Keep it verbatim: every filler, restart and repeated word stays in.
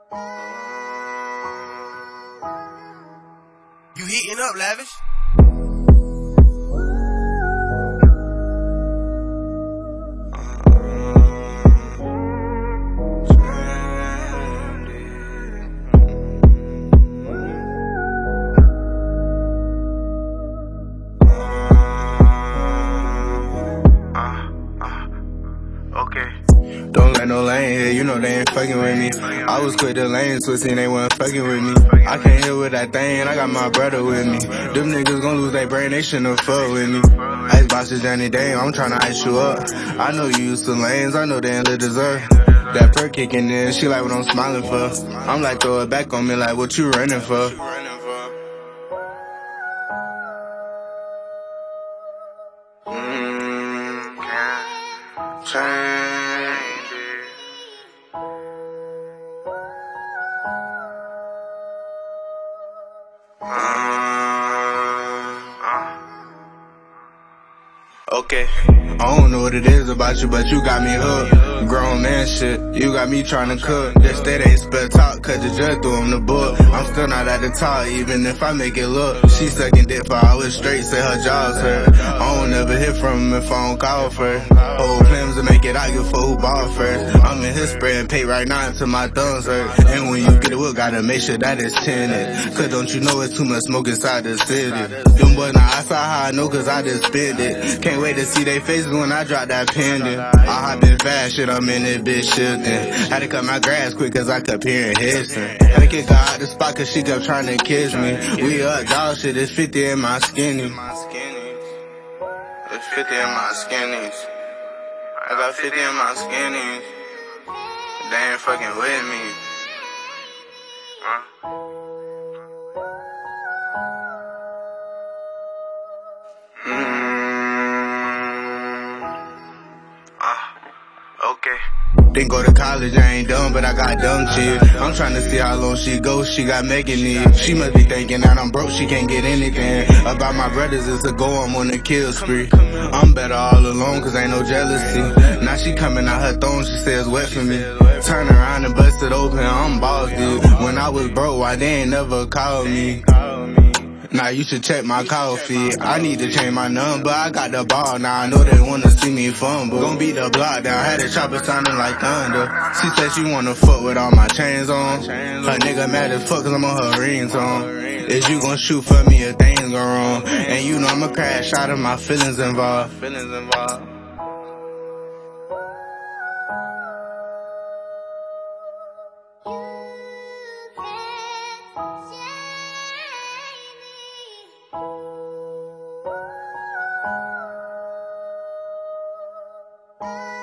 You heating up, Lavish? Don't let no lane here, you know they ain't fucking with me. I was quick to lane switching, they wasn't fucking with me. I can't hit with that thing, I got my brother with me. Them niggas gon' lose their brain, they shouldn't fuck with me. Ice boxes any day, I'm tryna ice you up. I know you used to lanes, I know they ain't lit dessert. That perk kicking in, she like what I'm smiling for. I'm like throw it back on me like what you running for. Mm, can't change it. Okay, I don't know what it is about you, but you got me hooked. Grown man shit, you got me tryna cook. This state ain't spell talk, cause the judge threw him the book. I'm still not at the top, even if I make it look. She sucking dick for hours straight, say her jaw's hurt. I don't ever hear from him if I don't call first. Whole plans to make it out, you for who ball first. I'm in his spray and pay right now until my thumbs hurt. And when you get it, we gotta make sure that it's tinted. Cause don't you know it's too much smoke inside the city. Them boys now outside how I know cause I just spent it. Can't wait to see they faces when I drop that pendant. I hop in fast, shit, I'm in this bitch shifting. Had to cut my grass quick cause I kept hearing hissing. Had to kick her out the spot cause she kept trying to kiss me. We up dog shit, it's fifty in my skinny. It's fifty in my skinnies. I got fifty in my skinnies. They ain't fucking with me. Huh? Okay. Didn't go to college, I ain't dumb, but I got dumb shit. I'm trying to see how long she goes, she got Megan need. She must be thinking that I'm broke, she can't get anything. About my brothers, it's a go, I'm on the kill spree. I'm better all alone, cause ain't no jealousy. Now she coming out her thong, she says wet for me. Turn around and bust it open, I'm boss, dude. When I was broke, why they ain't never called me? Now you should check my call feed. I need to change my number, I got the ball now. I know they wanna see me fumble. Gon' beat the block down, had a chopper sounding like thunder. She said she wanna fuck with all my chains on. Her nigga mad as fuck cause I'm on her rings on. Is you gon' shoot for me if things go wrong? And you know I'ma crash out of my feelings involved. Feelings involved. You